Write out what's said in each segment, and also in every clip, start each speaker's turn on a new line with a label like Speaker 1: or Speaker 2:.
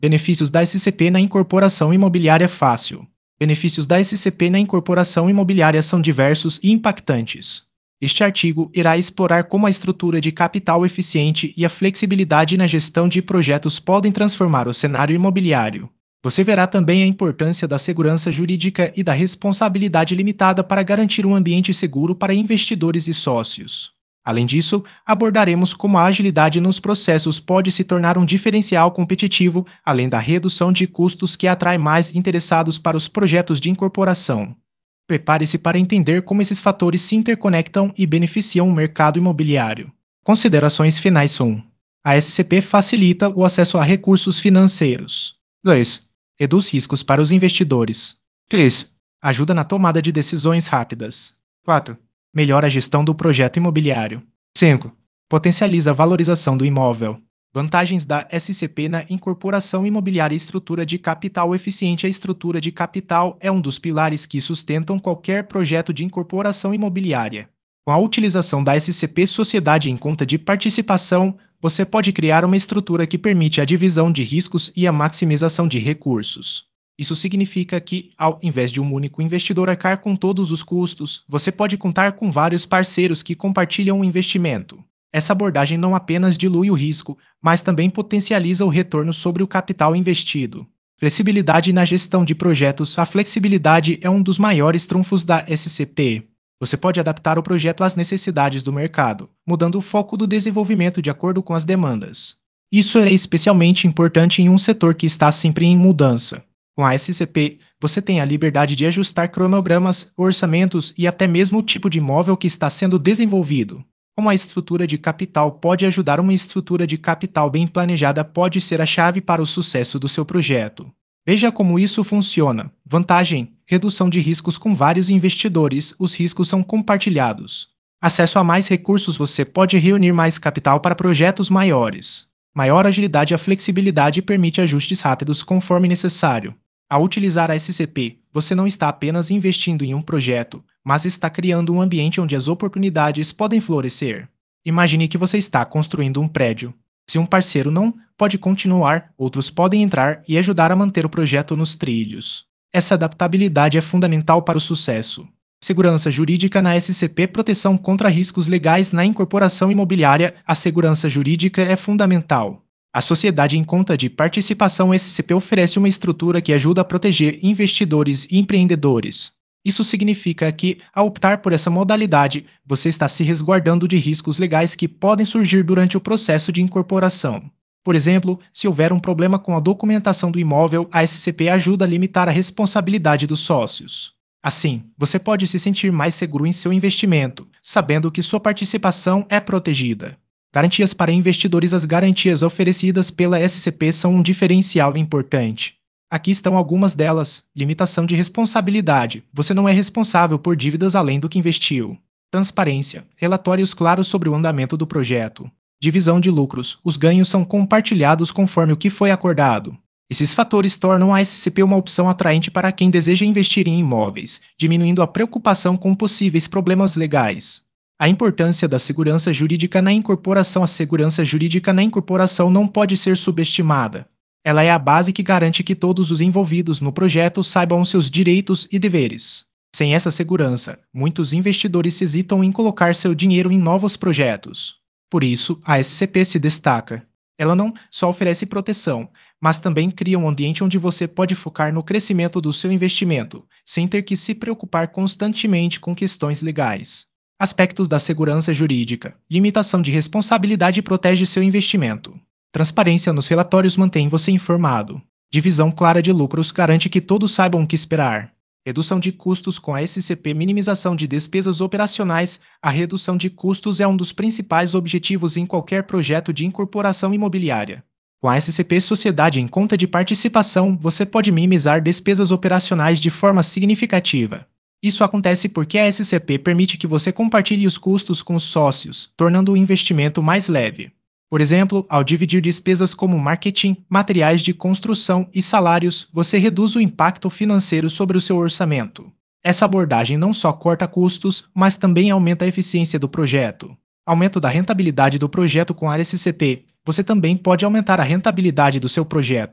Speaker 1: Benefícios da SCP na incorporação imobiliária fácil. Benefícios da SCP na incorporação imobiliária são diversos e impactantes. Este artigo irá explorar como a estrutura de capital eficiente e a flexibilidade na gestão de projetos podem transformar o cenário imobiliário. Você verá também a importância da segurança jurídica e da responsabilidade limitada para garantir um ambiente seguro para investidores e sócios. Além disso, abordaremos como a agilidade nos processos pode se tornar um diferencial competitivo, além da redução de custos que atrai mais interessados para os projetos de incorporação. Prepare-se para entender como esses fatores se interconectam e beneficiam o mercado imobiliário. Considerações finais 1. A SCP facilita o acesso a recursos financeiros. 2. Reduz riscos para os investidores. 3. Ajuda na tomada de decisões rápidas. 4. Melhora a gestão do projeto imobiliário. 5. Potencializa a valorização do imóvel. Vantagens da SCP na incorporação imobiliária e estrutura de capital eficiente. A estrutura de capital é um dos pilares que sustentam qualquer projeto de incorporação imobiliária. Com a utilização da SCP Sociedade em Conta de Participação, você pode criar uma estrutura que permite a divisão de riscos e a maximização de recursos. Isso significa que, ao invés de um único investidor arcar com todos os custos, você pode contar com vários parceiros que compartilham o investimento. Essa abordagem não apenas dilui o risco, mas também potencializa o retorno sobre o capital investido. Flexibilidade na gestão de projetos. A flexibilidade é um dos maiores trunfos da SCP. Você pode adaptar o projeto às necessidades do mercado, mudando o foco do desenvolvimento de acordo com as demandas. Isso é especialmente importante em um setor que está sempre em mudança. Com a SCP, você tem a liberdade de ajustar cronogramas, orçamentos e até mesmo o tipo de imóvel que está sendo desenvolvido. Como a estrutura de capital pode ajudar, uma estrutura de capital bem planejada pode ser a chave para o sucesso do seu projeto. Veja como isso funciona. Vantagem: redução de riscos com vários investidores, os riscos são compartilhados. Acesso a mais recursos, você pode reunir mais capital para projetos maiores. Maior agilidade. A flexibilidade permite ajustes rápidos conforme necessário. Ao utilizar a SCP, você não está apenas investindo em um projeto, mas está criando um ambiente onde as oportunidades podem florescer. Imagine que você está construindo um prédio. Se um parceiro não pode continuar, outros podem entrar e ajudar a manter o projeto nos trilhos. Essa adaptabilidade é fundamental para o sucesso. Segurança jurídica na SCP. Proteção contra riscos legais na incorporação imobiliária. A segurança jurídica é fundamental. A Sociedade em Conta de Participação SCP oferece uma estrutura que ajuda a proteger investidores e empreendedores. Isso significa que, ao optar por essa modalidade, você está se resguardando de riscos legais que podem surgir durante o processo de incorporação. Por exemplo, se houver um problema com a documentação do imóvel, a SCP ajuda a limitar a responsabilidade dos sócios. Assim, você pode se sentir mais seguro em seu investimento, sabendo que sua participação é protegida. Garantias para investidores. As garantias oferecidas pela SCP são um diferencial importante. Aqui estão algumas delas. Limitação de responsabilidade. Você não é responsável por dívidas além do que investiu. Transparência. Relatórios claros sobre o andamento do projeto. Divisão de lucros. Os ganhos são compartilhados conforme o que foi acordado. Esses fatores tornam a SCP uma opção atraente para quem deseja investir em imóveis, diminuindo a preocupação com possíveis problemas legais. A importância da segurança jurídica na incorporação. A segurança jurídica na incorporação não pode ser subestimada. Ela é a base que garante que todos os envolvidos no projeto saibam seus direitos e deveres. Sem essa segurança, muitos investidores hesitam em colocar seu dinheiro em novos projetos. Por isso, a SCP se destaca. Ela não só oferece proteção, mas também cria um ambiente onde você pode focar no crescimento do seu investimento, sem ter que se preocupar constantemente com questões legais. Aspectos da segurança jurídica. Limitação de responsabilidade protege seu investimento. Transparência nos relatórios mantém você informado. Divisão clara de lucros garante que todos saibam o que esperar. Redução de custos com a SCP. Minimização de despesas operacionais. A redução de custos é um dos principais objetivos em qualquer projeto de incorporação imobiliária. Com a SCP Sociedade em Conta de Participação, você pode minimizar despesas operacionais de forma significativa. Isso acontece porque a SCP permite que você compartilhe os custos com os sócios, tornando o investimento mais leve. Por exemplo, ao dividir despesas como marketing, materiais de construção e salários, você reduz o impacto financeiro sobre o seu orçamento. Essa abordagem não só corta custos, mas também aumenta a eficiência do projeto. Aumento da rentabilidade do projeto. Com a SCP, você também pode aumentar a rentabilidade do seu projeto.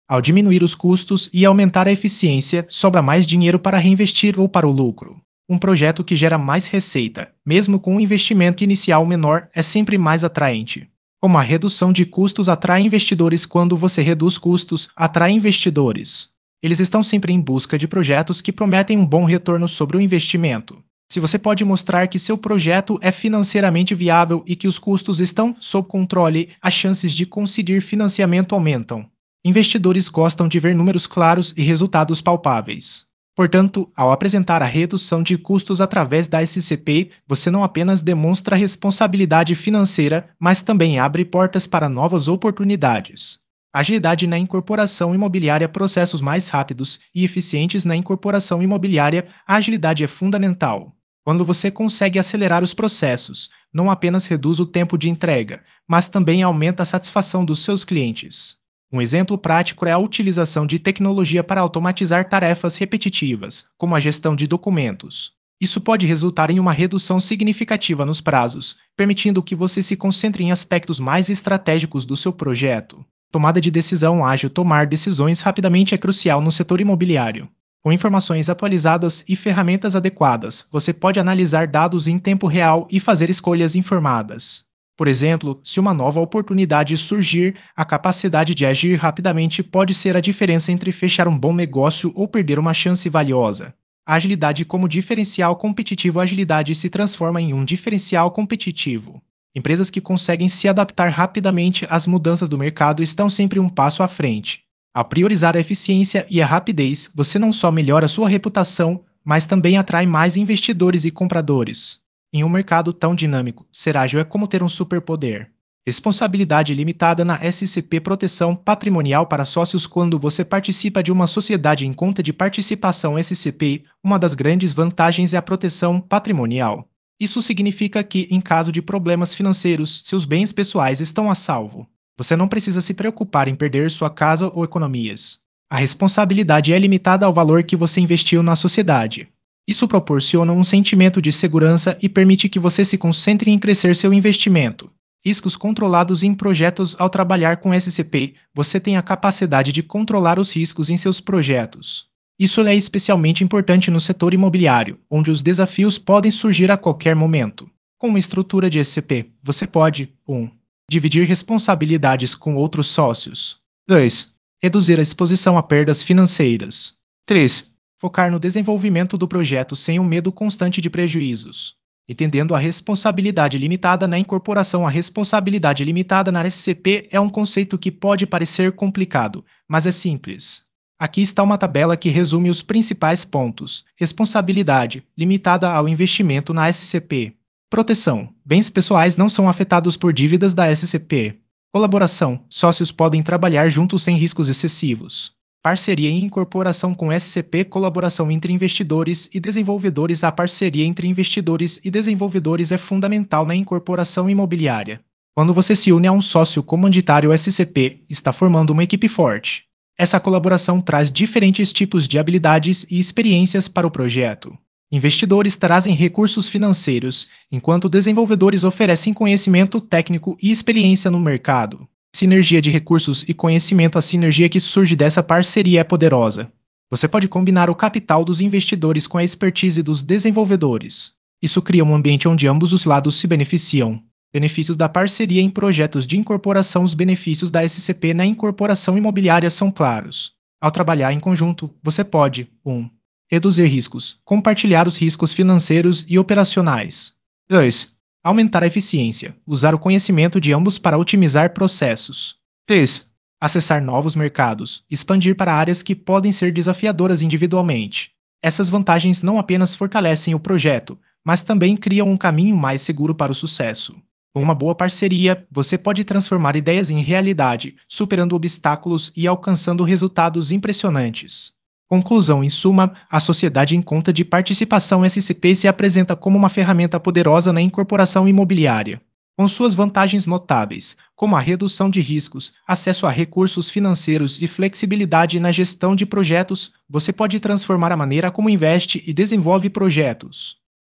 Speaker 1: Ao diminuir os custos e aumentar a eficiência, sobra mais dinheiro para reinvestir ou para o lucro. Um projeto que gera mais receita, mesmo com um investimento inicial menor, é sempre mais atraente. Como a redução de custos atrai investidores quando você reduz custos, atrai investidores. Eles estão sempre em busca de projetos que prometem um bom retorno sobre o investimento. Se você pode mostrar que seu projeto é financeiramente viável e que os custos estão sob controle, as chances de conseguir financiamento aumentam. Investidores gostam de ver números claros e resultados palpáveis. Portanto, ao apresentar a redução de custos através da SCP, você não apenas demonstra responsabilidade financeira, mas também abre portas para novas oportunidades. Agilidade na incorporação imobiliária. Processos mais rápidos e eficientes na incorporação imobiliária. A agilidade é fundamental. Quando você consegue acelerar os processos, não apenas reduz o tempo de entrega, mas também aumenta a satisfação dos seus clientes. Um exemplo prático é a utilização de tecnologia para automatizar tarefas repetitivas, como a gestão de documentos. Isso pode resultar em uma redução significativa nos prazos, permitindo que você se concentre em aspectos mais estratégicos do seu projeto. Tomada de decisão ágil. Tomar decisões rapidamente é crucial no setor imobiliário. Com informações atualizadas e ferramentas adequadas, você pode analisar dados em tempo real e fazer escolhas informadas. Por exemplo, se uma nova oportunidade surgir, a capacidade de agir rapidamente pode ser a diferença entre fechar um bom negócio ou perder uma chance valiosa. A agilidade como diferencial competitivo. A agilidade se transforma em um diferencial competitivo. Empresas que conseguem se adaptar rapidamente às mudanças do mercado estão sempre um passo à frente. Ao priorizar a eficiência e a rapidez, você não só melhora sua reputação, mas também atrai mais investidores e compradores. Em um mercado tão dinâmico, ser ágil é como ter um superpoder. Responsabilidade limitada na SCP. Proteção patrimonial para sócios. Quando você participa de uma sociedade em conta de participação SCP, uma das grandes vantagens é a proteção patrimonial. Isso significa que, em caso de problemas financeiros, seus bens pessoais estão a salvo. Você não precisa se preocupar em perder sua casa ou economias. A responsabilidade é limitada ao valor que você investiu na sociedade. Isso proporciona um sentimento de segurança e permite que você se concentre em crescer seu investimento. Riscos controlados em projetos. Ao trabalhar com SCP, você tem a capacidade de controlar os riscos em seus projetos. Isso é especialmente importante no setor imobiliário, onde os desafios podem surgir a qualquer momento. Com uma estrutura de SCP, você pode 1. Dividir responsabilidades com outros sócios. 2. Reduzir a exposição a perdas financeiras. 3. Focar no desenvolvimento do projeto sem o medo constante de prejuízos. Entendendo a responsabilidade limitada na incorporação. A responsabilidade limitada na SCP é um conceito que pode parecer complicado, mas é simples. Aqui está uma tabela que resume os principais pontos. Responsabilidade limitada ao investimento na SCP. Proteção. Bens pessoais não são afetados por dívidas da SCP. Colaboração. Sócios podem trabalhar juntos sem riscos excessivos. Parceria e incorporação com SCP. Colaboração entre investidores e desenvolvedores. A parceria entre investidores e desenvolvedores é fundamental na incorporação imobiliária. Quando você se une a um sócio comanditário SCP, está formando uma equipe forte. Essa colaboração traz diferentes tipos de habilidades e experiências para o projeto. Investidores trazem recursos financeiros, enquanto desenvolvedores oferecem conhecimento técnico e experiência no mercado. Sinergia de recursos e conhecimento. A sinergia que surge dessa parceria é poderosa. Você pode combinar o capital dos investidores com a expertise dos desenvolvedores. Isso cria um ambiente onde ambos os lados se beneficiam. Benefícios da parceria em projetos de incorporação. Os benefícios da SCP na incorporação imobiliária são claros. Ao trabalhar em conjunto, você pode 1. Reduzir riscos. Compartilhar os riscos financeiros e operacionais. 2. Aumentar a eficiência. Usar o conhecimento de ambos para otimizar processos. 3. Acessar novos mercados. Expandir para áreas que podem ser desafiadoras individualmente. Essas vantagens não apenas fortalecem o projeto, mas também criam um caminho mais seguro para o sucesso. Com uma boa parceria, você pode transformar ideias em realidade, superando obstáculos e alcançando resultados impressionantes. Conclusão. Em suma, a sociedade em conta de participação SCP se apresenta como uma ferramenta poderosa na incorporação imobiliária. Com suas vantagens notáveis, como a redução de riscos, acesso a recursos financeiros e flexibilidade na gestão de projetos, você pode transformar a maneira como investe e desenvolve projetos.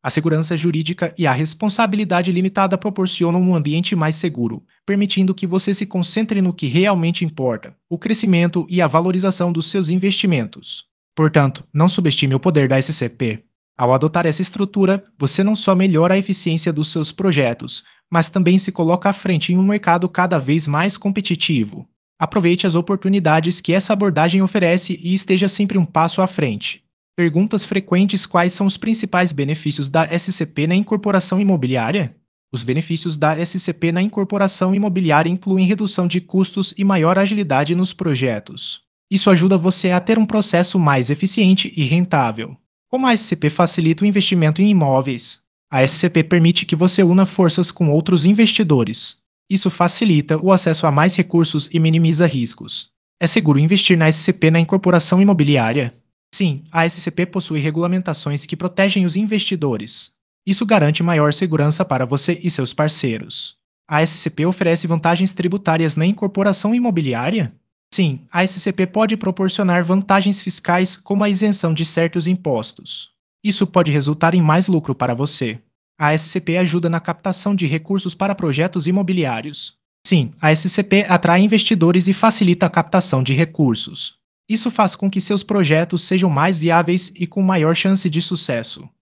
Speaker 1: A segurança jurídica e a responsabilidade limitada proporcionam um ambiente mais seguro, permitindo que você se concentre no que realmente importa, o crescimento e a valorização dos seus investimentos. Portanto, não subestime o poder da SCP. Ao adotar essa estrutura, você não só melhora a eficiência dos seus projetos, mas também se coloca à frente em um mercado cada vez mais competitivo. Aproveite as oportunidades que essa abordagem oferece e esteja sempre um passo à frente. Perguntas frequentes: quais são os principais benefícios da SCP na incorporação imobiliária? Os benefícios da SCP na incorporação imobiliária incluem redução de custos e maior agilidade nos projetos. Isso ajuda você a ter um processo mais eficiente e rentável. Como a SCP facilita o investimento em imóveis? A SCP permite que você una forças com outros investidores. Isso facilita o acesso a mais recursos e minimiza riscos. É seguro investir na SCP na incorporação imobiliária? Sim, a SCP possui regulamentações que protegem os investidores. Isso garante maior segurança para você e seus parceiros. A SCP oferece vantagens tributárias na incorporação imobiliária? Sim, a SCP pode proporcionar vantagens fiscais como a isenção de certos impostos. Isso pode resultar em mais lucro para você. A SCP ajuda na captação de recursos para projetos imobiliários. Sim, a SCP atrai investidores e facilita a captação de recursos. Isso faz com que seus projetos sejam mais viáveis e com maior chance de sucesso.